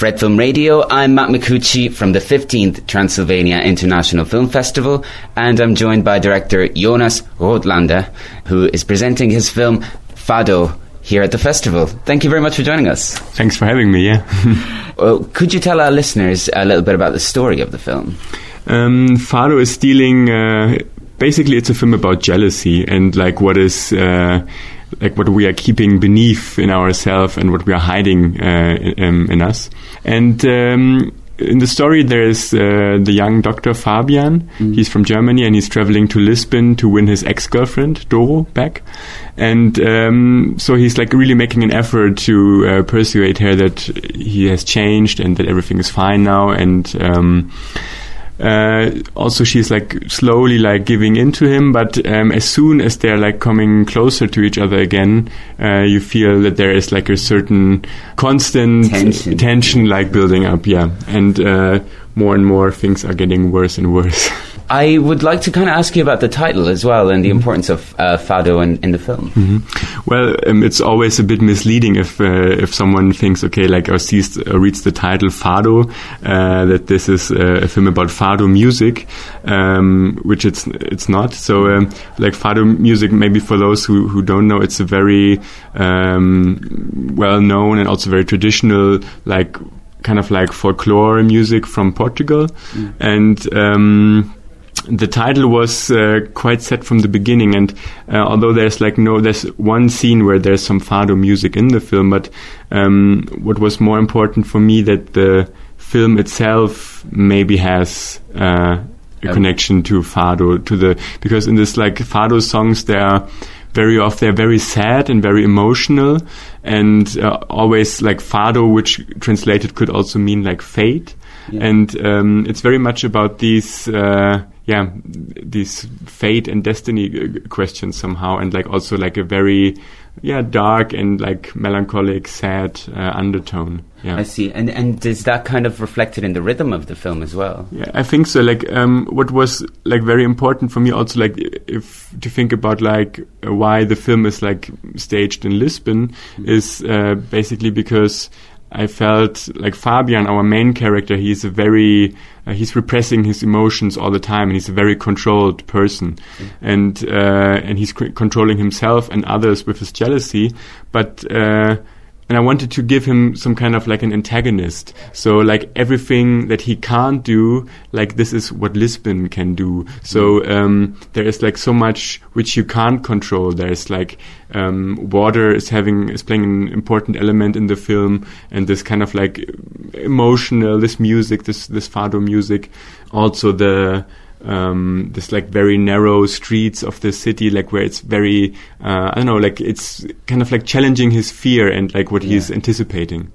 Fred Film Radio. I'm Matt Micucci from the 15th Transylvania International Film Festival, and I'm joined by director Jonas Rotlander, who is presenting his film Fado here at the festival. Thank you very much for joining us. Thanks for having me, yeah. Well, could you tell our listeners a little bit about the story of the film? Fado is dealing... basically, it's a film about jealousy and like what is... like what we are keeping beneath in ourselves and what we are hiding in us. And in the story, there is the young doctor Fabian. He's from Germany and he's traveling to Lisbon to win his ex-girlfriend, Doro, back. And so he's like really making an effort to persuade her that he has changed and that everything is fine now. And also she's like slowly like giving in to him, but as soon as they're like coming closer to each other again, you feel that there is like a certain constant tension like building up, and more and more things are getting worse and worse. I would like to kind of ask you about the title as well and the importance of Fado in the film. Well, it's always a bit misleading if someone thinks, okay, like or reads the title Fado, that this is a film about Fado music, which it's not. So, like Fado music, maybe for those who don't know, it's a very well known and also very traditional, like kind of like folklore music from Portugal, and. The title was quite set from the beginning, and although there's one scene where there's some Fado music in the film, but what was more important for me that the film itself maybe has a connection to Fado, because in this like Fado songs they're very sad and very emotional, and always like Fado, which translated could also mean like fate, and it's very much about these fate and destiny questions somehow, and like also like a very dark and like melancholic, sad undertone. I see. And is that kind of reflected in the rhythm of the film as well? Yeah, I think so. Like what was like very important for me also, like if to think about like why the film is like staged in Lisbon is basically because I felt like Fabian, our main character, he's repressing his emotions all the time, and he's a very controlled person, and he's controlling himself and others with his jealousy, but and I wanted to give him some kind of like an antagonist. So like everything that he can't do, like this is what Lisbon can do. So there is like so much which you can't control. There's like water is playing an important element in the film, and this kind of like emotional, this music, this Fado music, also this like very narrow streets of the city, like where it's very I don't know, like it's kind of like challenging his fear and like what he's anticipating.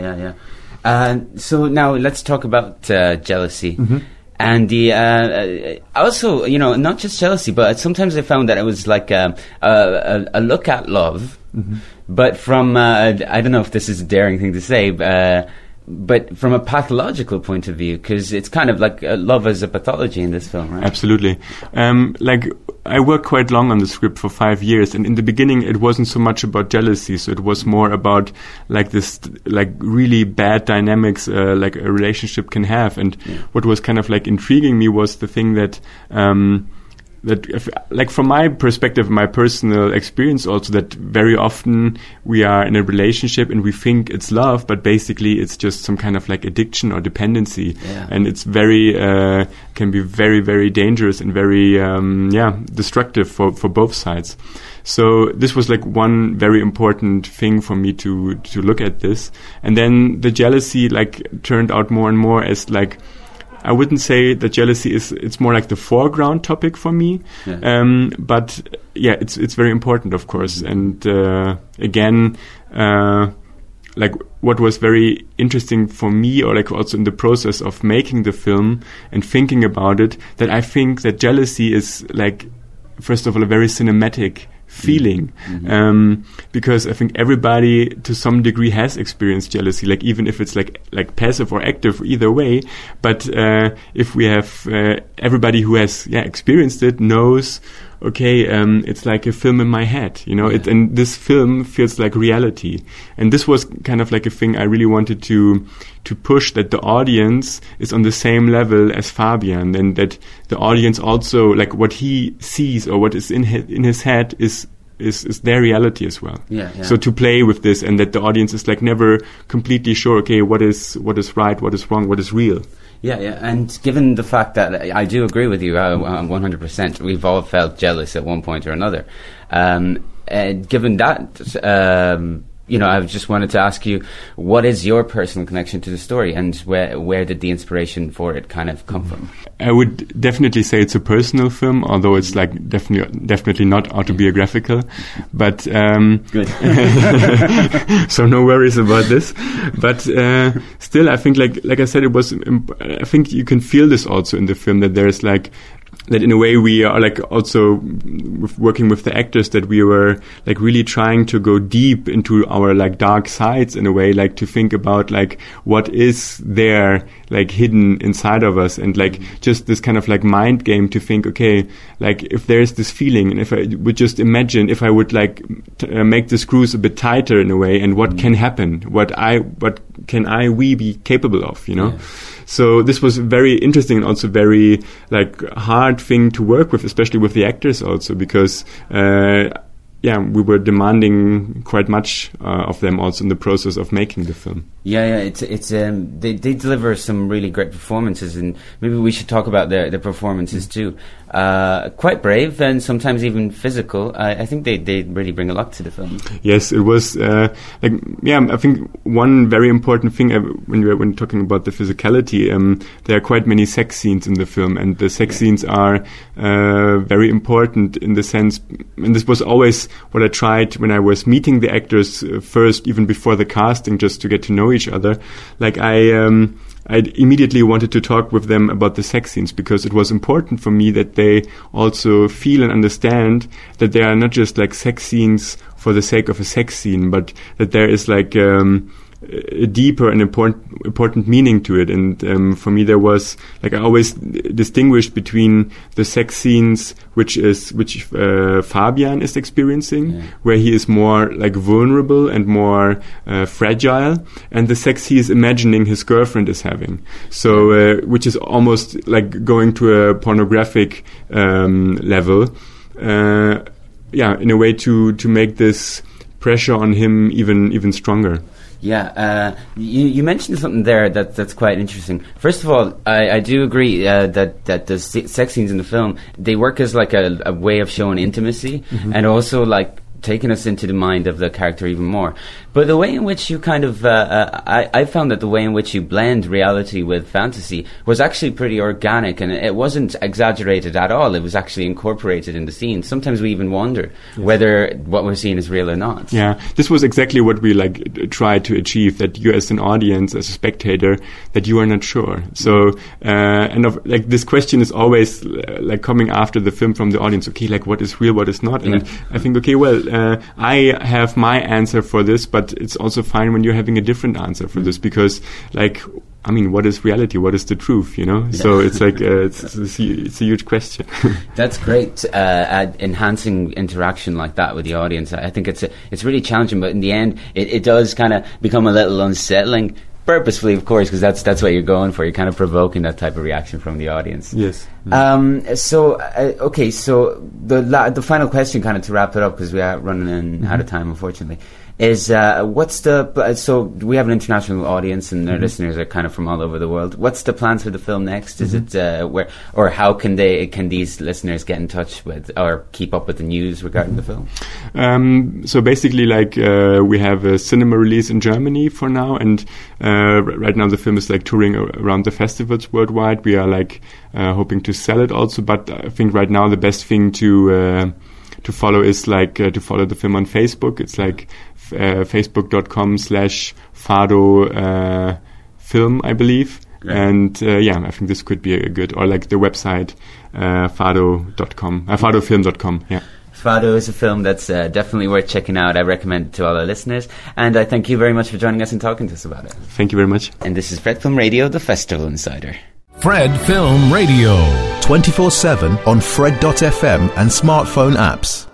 So now let's talk about jealousy. And the also, you know, not just jealousy, but sometimes I found that it was like a look at love, but from I don't know if this is a daring thing to say, but from a pathological point of view, because it's kind of like love as a pathology in this film, right? Absolutely. Like I worked quite long on the script for 5 years, and in the beginning it wasn't so much about jealousy, so it was more about like this like really bad dynamics like a relationship can have. And what was kind of like intriguing me was the thing that like from my perspective, my personal experience also, that very often we are in a relationship and we think it's love, but basically it's just some kind of like addiction or dependency, and it's very can be very, very dangerous and very destructive for both sides. So this was like one very important thing for me to look at this. And then the jealousy like turned out more and more as like, I wouldn't say that jealousy it's more like the foreground topic for me. But it's very important, of course. And again, like what was very interesting for me, or like also in the process of making the film and thinking about it, that I think that jealousy is like, first of all, a very cinematic feeling, because I think everybody to some degree has experienced jealousy, like even if it's like passive or active, either way. But if we have everybody who has experienced it knows okay, it's like a film in my head, you know, and this film feels like reality. And this was kind of like a thing I really wanted to push, that the audience is on the same level as Fabian, and that the audience also, like, what he sees or what is in his head is their reality as well. So to play with this, and that the audience is like never completely sure, okay, what is right, what is wrong, what is real. And given the fact that I do agree with you 100%, we've all felt jealous at one point or another. Given that, I just wanted to ask you, what is your personal connection to the story, and where did the inspiration for it kind of come from? I would definitely say it's a personal film, although it's like definitely not autobiographical. But good. So no worries about this. But still, I think like I said, it was. I think you can feel this also in the film, that there's like. That in a way we are like also working with the actors, that we were like really trying to go deep into our like dark sides in a way, like to think about like what is there like hidden inside of us, and like just this kind of like mind game to think, okay, like if there's this feeling, and if I would just imagine if I would like make the screws a bit tighter in a way, and what can happen, what can we be capable of, you know? Yeah. So this was very interesting and also very like hard thing to work with, especially with the actors also, because we were demanding quite much of them also in the process of making the film. It's they deliver some really great performances, and maybe we should talk about the performances too. Quite brave and sometimes even physical. I think they really bring a lot to the film. Yes, it was I think one very important thing when talking about the physicality, there are quite many sex scenes in the film, and the sex scenes are very important in the sense, and this was always what I tried when I was meeting the actors first, even before the casting, just to get to know each other. Like I immediately wanted to talk with them about the sex scenes, because it was important for me that they also feel and understand that they are not just like sex scenes for the sake of a sex scene, but that there is like a deeper and important meaning to it. And for me, there was like, I always distinguished between the sex scenes which Fabian is experiencing, where he is more like vulnerable and more fragile, and the sex he is imagining his girlfriend is having. So which is almost like going to a pornographic level. In a way to make this pressure on him even stronger. You mentioned something there that's quite interesting. First of all, I do agree that the sex scenes in the film, they work as like a way of showing intimacy, and also like taking us into the mind of the character even more. But the way in which you kind of, I found that the way in which you blend reality with fantasy was actually pretty organic, and it wasn't exaggerated at all. It was actually incorporated in the scene. Sometimes we even wonder whether what we're seeing is real or not. Yeah, this was exactly what we like tried to achieve, that you as an audience, as a spectator, that you are not sure. So, this question is always like coming after the film from the audience, okay, like what is real, what is not? And I think, okay, well, I have my answer for this, but it's also fine when you're having a different answer for this, because like, I mean, what is reality? What is the truth? You know? So it's like it's a huge question. That's great. At enhancing interaction like that with the audience, I think it's really challenging. But in the end, it does kind of become a little unsettling. Purposefully, of course, because that's what you're going for. You're kind of provoking that type of reaction from the audience. Yes. So the final question, kind of to wrap it up, because we are running out of time, unfortunately, is so we have an international audience, and their listeners are kind of from all over the world. What's the plans for the film next? Is it where, or how can these listeners get in touch with or keep up with the news regarding the film? So basically, like we have a cinema release in Germany for now, and right now the film is like touring around the festivals worldwide. We are like hoping to sell it also, but I think right now the best thing to follow is like to follow the film on Facebook. It's like facebook.com/Fado film, I believe. Great. And I think this could be a good, or like the website fado.com, fadofilm.com. Yeah. Fado is a film that's definitely worth checking out. I recommend it to all our listeners. And I thank you very much for joining us and talking to us about it. Thank you very much. And this is Fred Film Radio, the Festival Insider. Fred Film Radio. 24/7 on Fred.fm and smartphone apps.